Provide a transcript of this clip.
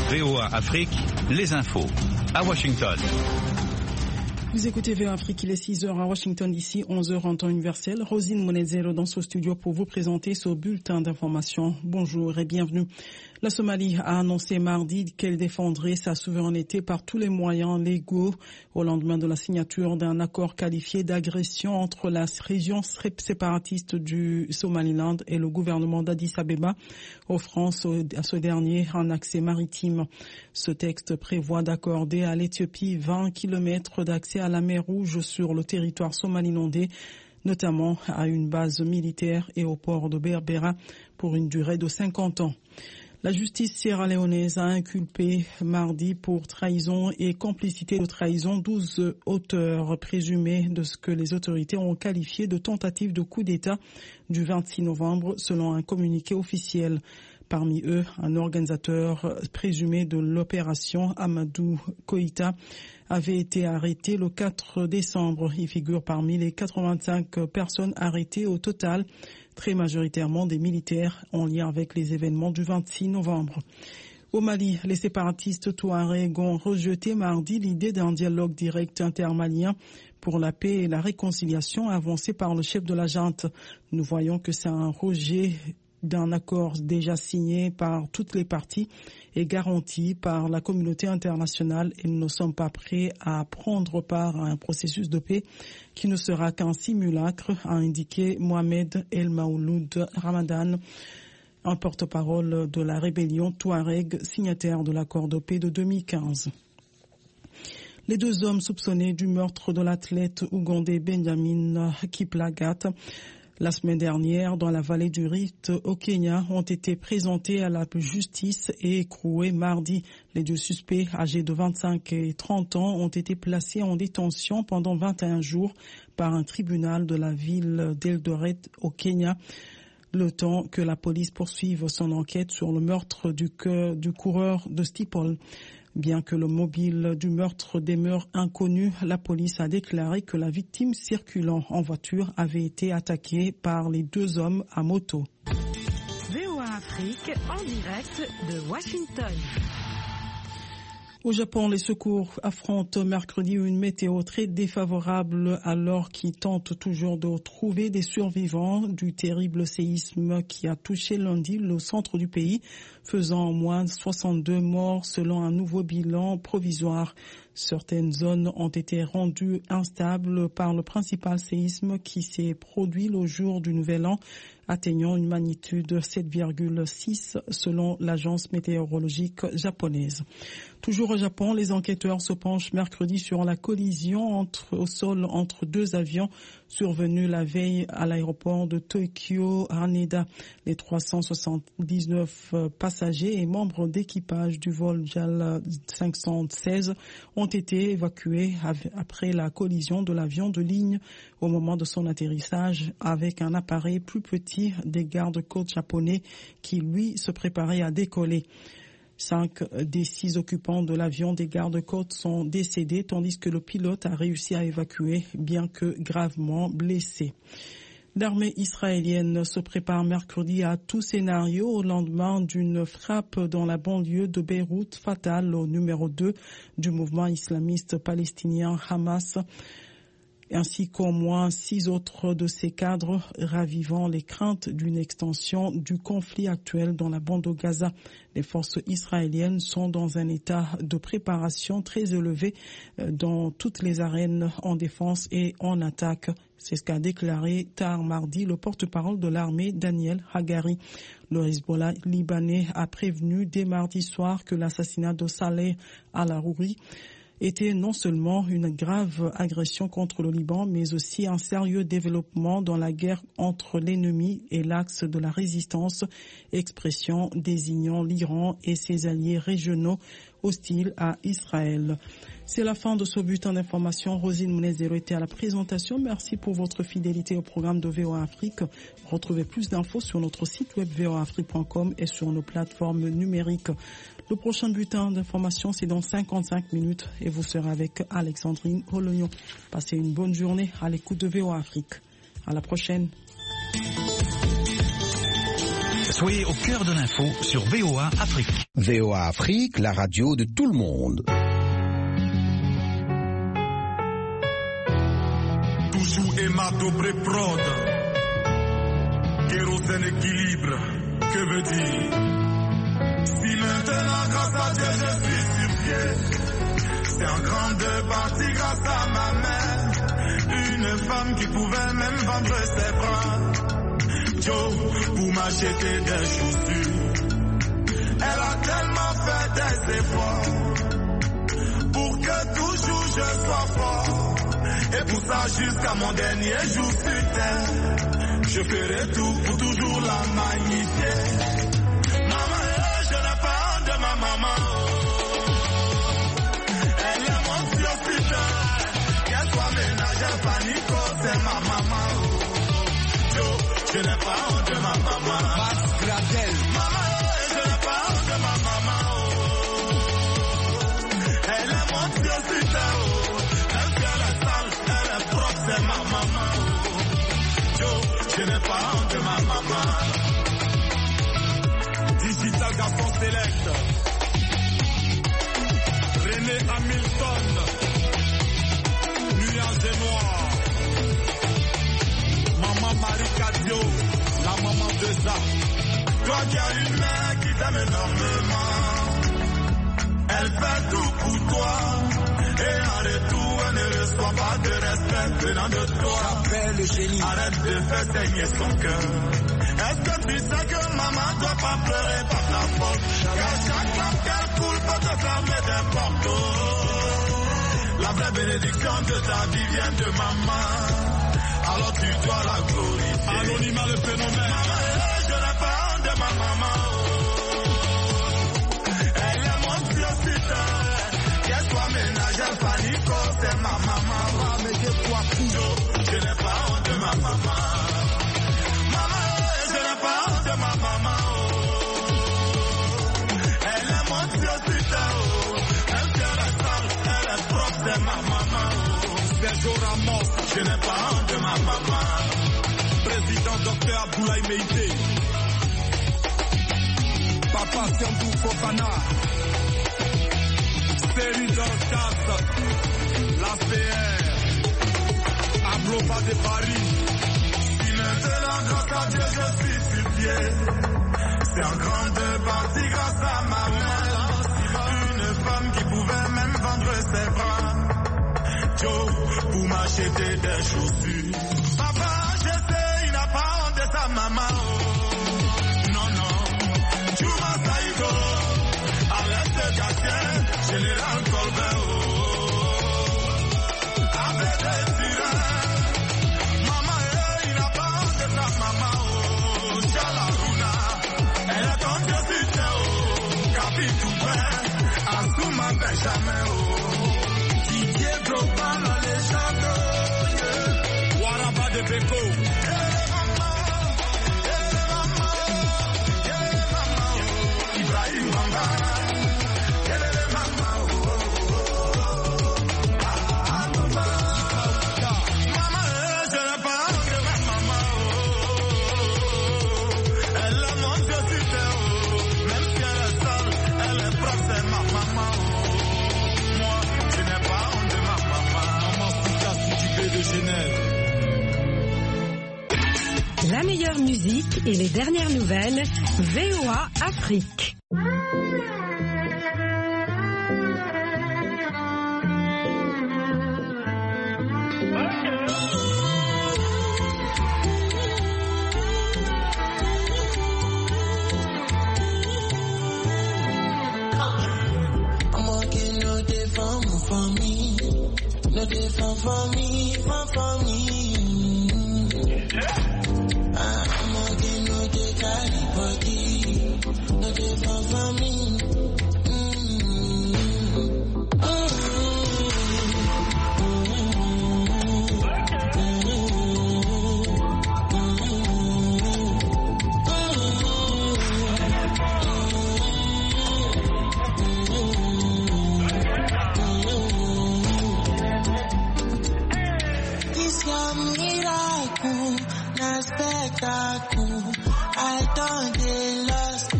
VOA Afrique, les infos. À Washington. Vous écoutez VOA Afrique, il est 6h à Washington d'ici, 11h en temps universel. Rosine Monezero dans ce studio pour vous présenter ce bulletin d'information. Bonjour et bienvenue. La Somalie a annoncé mardi qu'elle défendrait sa souveraineté par tous les moyens légaux au lendemain de la signature d'un accord qualifié d'agression entre la région séparatiste du Somaliland et le gouvernement d'Addis Abeba, offrant à ce dernier un accès maritime. Ce texte prévoit d'accorder à l'Éthiopie 20 km d'accès à la mer Rouge sur le territoire somalilandais, notamment à une base militaire et au port de Berbera pour une durée de 50 ans. La justice sierra-léonaise a inculpé mardi pour trahison et complicité de trahison 12 auteurs présumés de ce que les autorités ont qualifié de tentative de coup d'État du 26 novembre selon un communiqué officiel. Parmi eux, un organisateur présumé de l'opération, Amadou Koïta, avait été arrêté le 4 décembre. Il figure parmi les 85 personnes arrêtées au total, très majoritairement des militaires en lien avec les événements du 26 novembre. Au Mali, les séparatistes touaregs ont rejeté mardi l'idée d'un dialogue direct intermalien pour la paix et la réconciliation avancée par le chef de la junte. Nous voyons que c'est un rejet d'un accord déjà signé par toutes les parties et garanti par la communauté internationale, et nous ne sommes pas prêts à prendre part à un processus de paix qui ne sera qu'un simulacre, a indiqué Mohamed El Maouloud Ramadan, un porte-parole de la rébellion touareg signataire de l'accord de paix de 2015. Les deux hommes soupçonnés du meurtre de l'athlète ougandais Benjamin Kiplagat la semaine dernière dans la vallée du Rift au Kenya ont été présentés à la justice et écroués mardi. Les deux suspects âgés de 25 et 30 ans ont été placés en détention pendant 21 jours par un tribunal de la ville d'Eldoret au Kenya, le temps que la police poursuive son enquête sur le meurtre du coureur de steeple. Bien que le mobile du meurtre demeure inconnu, la police a déclaré que la victime circulant en voiture avait été attaquée par les deux hommes à moto. VOA Afrique en direct de Washington. Au Japon, les secours affrontent mercredi une météo très défavorable alors qu'ils tentent toujours de trouver des survivants du terrible séisme qui a touché lundi le centre du pays, faisant au moins 62 morts selon un nouveau bilan provisoire. Certaines zones ont été rendues instables par le principal séisme qui s'est produit le jour du Nouvel An, atteignant une magnitude de 7,6 selon l'agence météorologique japonaise. Toujours au Japon, les enquêteurs se penchent mercredi sur la collision au sol entre deux avions survenus la veille à l'aéroport de Tokyo Haneda. Les 379 passagers et membres d'équipage du vol JAL 516 ont été évacués après la collision de l'avion de ligne au moment de son atterrissage avec un appareil plus petit des gardes-côtes japonais qui, lui, se préparait à décoller. 5 des 6 occupants de l'avion des gardes-côtes sont décédés, tandis que le pilote a réussi à évacuer, bien que gravement blessé. L'armée israélienne se prépare mercredi à tout scénario au lendemain d'une frappe dans la banlieue de Beyrouth fatale au numéro 2 du mouvement islamiste palestinien Hamas, ainsi qu'au moins 6 autres de ses cadres, ravivant les craintes d'une extension du conflit actuel dans la bande de Gaza. Les forces israéliennes sont dans un état de préparation très élevé dans toutes les arènes en défense et en attaque. C'est ce qu'a déclaré tard mardi le porte-parole de l'armée, Daniel Hagari. Le Hezbollah libanais a prévenu dès mardi soir que l'assassinat de Saleh al-Arouri était non seulement une grave agression contre le Liban, mais aussi un sérieux développement dans la guerre entre l'ennemi et l'axe de la résistance, expression désignant l'Iran et ses alliés régionaux hostiles à Israël. C'est la fin de ce bulletin d'information. Rosine Monezero était à la présentation. Merci pour votre fidélité au programme de VOA Afrique. Retrouvez plus d'infos sur notre site web voaafrique.com et sur nos plateformes numériques. Le prochain bulletin d'information, c'est dans 55 minutes et vous serez avec Alexandrine Olognon. Passez une bonne journée à l'écoute de VOA Afrique. À la prochaine. Soyez au cœur de l'info sur VOA Afrique. VOA Afrique, la radio de tout le monde. Toujours Emato pré-prod. Kérosène équilibre, que veut dire? Si maintenant grâce à Dieu je suis sur pied, c'est en grande partie grâce à ma mère, une femme qui pouvait même vendre ses bras. Joe, pour m'acheter des chaussures, elle a tellement fait des efforts pour que toujours je sois fort. Et pour ça jusqu'à mon dernier jour sur terre, je ferai tout pour toujours la magnifier. Maman, je n'ai pas honte de ma maman. Elle est mon fiocita. Qu'elle soit ménagère, panico, c'est ma maman. Je n'ai pas honte de ma maman. Max Gradel. Maman, je n'ai pas honte de ma maman. Elle est mon fiocita. Même si elle est sale, elle est propre, c'est ma maman. Je n'ai pas honte de ma maman. Digital garçon select. René Hamilton. Nuance et noir. Maman Marie Cadio. La maman de ça. Toi qui as une mère qui t'aime énormément. Elle fait tout pour toi. Et en retour, elle ne reçoit pas de respect venant de toi. Le génie. Arrête de faire saigner son cœur. Est-ce que tu sais que maman ne doit pas pleurer par ta faute? Car chaque flamme qu'elle coule peut te fermer des portes. La vraie bénédiction de ta vie vient de maman. Alors tu dois la glorifier. Anonymat le phénomène. Maman, je n'ai pas honte de ma maman. Elle est mon fiocita. Qu'elle soit ménagère, panico, c'est ma maman. Je n'ai pas honte de ma maman. Maman, je n'ai pas honte de ma maman. Elle est mon fiocita. Même si elle est sale, elle est propre, c'est ma maman. Sergio Ramos, je n'ai pas honte de ma maman. Président Dr Abdoulaye Meïté. Papa Siambou Fofana. Série Dorcas. La CR. Agloba de Paris. Si maintenant grâce à Dieu je suis sur pied, c'est en grande partie grâce à ma mère, une femme qui pouvait même vendre ses bras. Joe, pour m'acheter des chaussures. Papa, je sais, il n'a pas honte de sa maman. Non, non. Juma Saïgo, Alès Gatien, Général Colbert. Avec des sirènes. Maman, il n'a pas honte de sa maman. Chalaruna, elle est ton fiocita. Capi Toupin, Assouma Benjamin. Didier Drogba, la légende. Waraba de Beko. Ibrahim Manga. La meilleure musique et les dernières nouvelles, VOA Afrique. For me.